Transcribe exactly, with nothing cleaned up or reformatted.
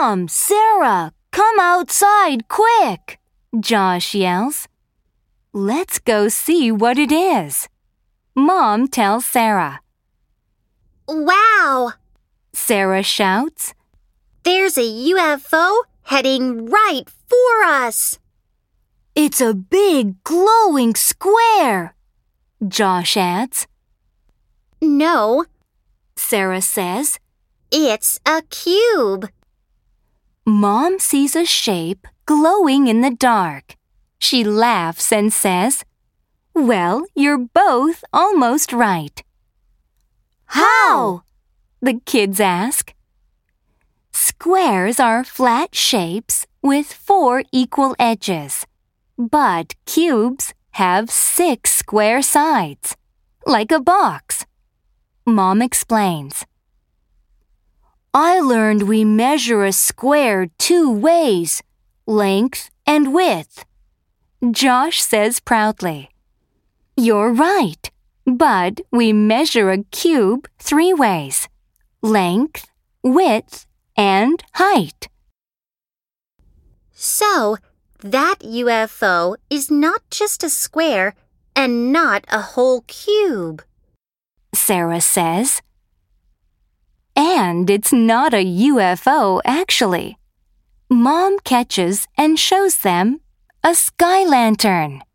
Mom, Sarah, come outside quick, Josh yells. Let's go see what it is. Mom tells Sarah. Wow! Sarah shouts. There's a U F O heading right for us. It's a big glowing square, Josh adds. No, Sarah says. It's a cube. Mom sees a shape glowing in the dark. She laughs and says, Well, you're both almost right. How? The kids ask. Squares are flat shapes with four equal edges, but cubes have six square sides, like a box. Mom explains. I learned we measure a square two ways, length and width. Josh says proudly. You're right, but we measure a cube three ways, length, width, and height. So, that U F O is not just a square and not a whole cube, Sarah says. And it's not a U F O, actually. Mom catches and shows them a sky lantern.